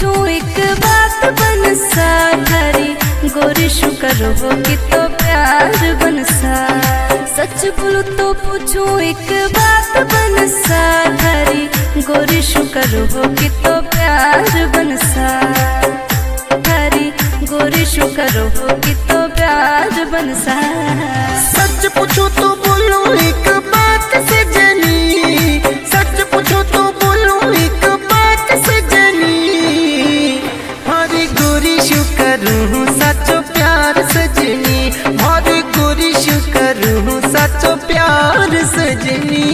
पूछूं एक बात बनसा थारी गोरी शुक्र हो कि तो प्यार बनसा। सच बोलूं तो पूछूं एक बात बनसा थारी गोरी शुक्र हो कि तो प्यार बनसा। थारी गोरी शुक्र हो कि तो प्यार बनसा। सच पूछूं तो बोलूं एक बात सजनी, सच पूछूं तो बोलूं एक बात सजनी। हरी गोरी शुक्र हूँ सचो प्यार सजनी, हरी गोरी शुक्र हूँ सचो प्यार सजनी।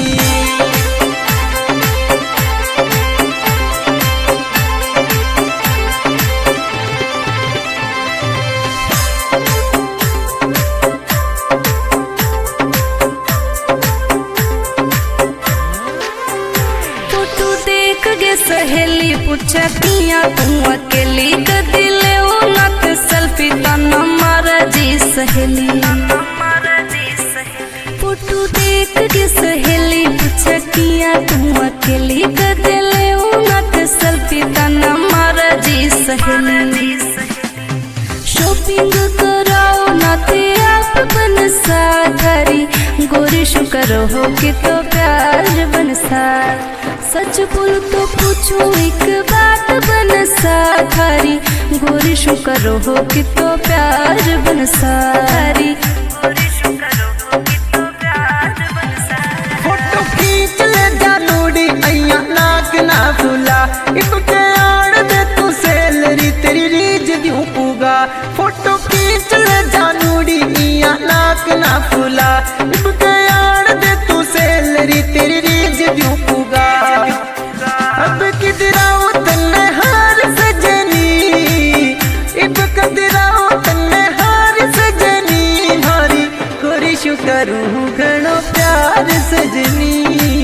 सहेली पूछा किया तू अकेली कदी ले नत सेल्फी तना मारा जी सहेली। फोटो देख के सहेली पूछा किया तू अकेली कदी ले नत सेल्फी तना मारा जी सहेली। शॉपिंग कराओ नाते आप बनसा थारी गोरी शुक्र हो कि तो प्यार बनसा। सच बोल तो पूछूं एक बात बनसा थारी गोरी शुक्र हो कि तो प्यार बनसा। थारी गोरी शुक्र हो कि तो प्यार बनसा। फोटो खींच ले जानूड़ी अय्या नाक ना फूला इबके आड़ दे तू सैलरी तेरी रीज दियूं पूगा। फोटो खींच ले जानूड़ी अय्या नाक ना फूला इबके आड़ दे तू सैलरी तेरी रीज दियूं पूगा। अब किधराओ तन्ने हार सजनी, इब कदराओ तन्ने हार सजनी। हरी गोरी शुक्र हूँ घणो प्यार सजनी।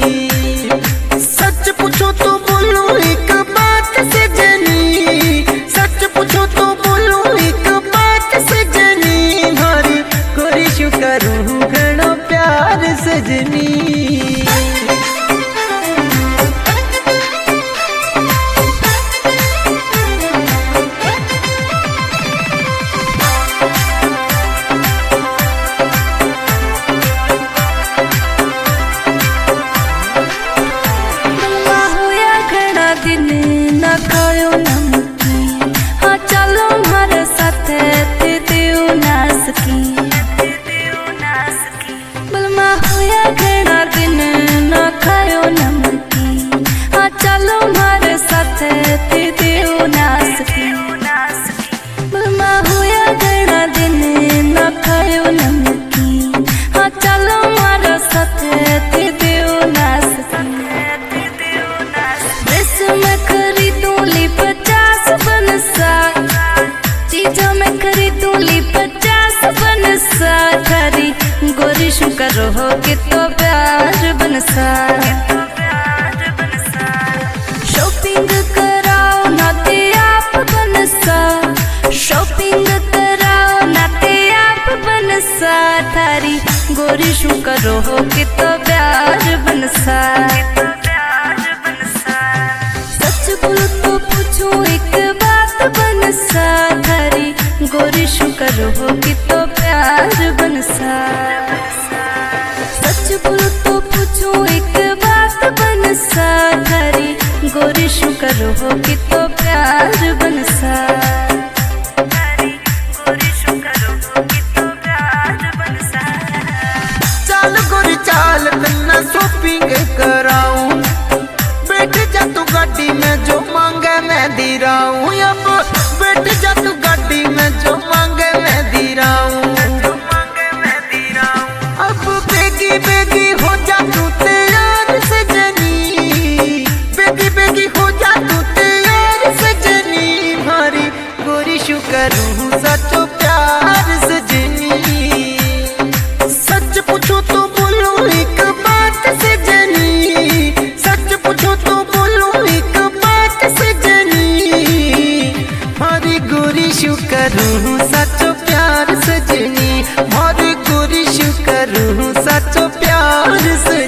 सच पूछो तो बोलूं एक बात सजनी, सच पूछो तो बोलूं एक बात सजनी। हरी गोरी शुक्र हूँ घणो प्यार सजनी। दिन न खायो नमकीन हाँ चलो हमारे साथ देव नास की। बलमा होया घड़ा दिन न खायो नमकीन हाँ चलो हमारे साथ देव नास की। बलमा होया घड़ा दिन न खायो नमकीन हाँ चलो हमारे साथ देव नास की। मैं खरीदूं ली 50 बनसा चीजों में खरीदूं ली 50 बनसा। थारी गोरी शुक्र हो कि तो प्यार बनसा। शॉपिंग कराओ नाते आप बनसा, शॉपिंग कराओ नाते आप बनसा। थारी गोरी शुक्र हो कि तो प्यार बनसा। तो पूछूं एक बात बनसा थारी गोरी शुक्र हो कि तो प्यार बनसा। सच बोल तो पूछूं एक बात बनसा थारी गोरी शुक्र हो कि तो प्यार बनसा। चाल गोरी चाल तन्ना शॉपिंग कराऊं बैठ जा तू गाड़ी में जो मांगे मैं दी राऊं। अब बैठ जा तू गाड़ी में जो मांगे मैं दी राऊं। अब बेगी बेगी हो जा तू तैयार सजनी, बेगी बेगी हो जा तू तैयार सजनी। हरी गोरी शुक्र हूँ सचो प्यार सजनी। सच पूछो तो बोलूं एक बात सजनी, सच पूछो तो बोलूं एक बात सजनी। हरी गोरी शुक्र हूँ सचो प्यार सजनी, हरी गोरी शुक्र हूँ सचो प्यार सजनी।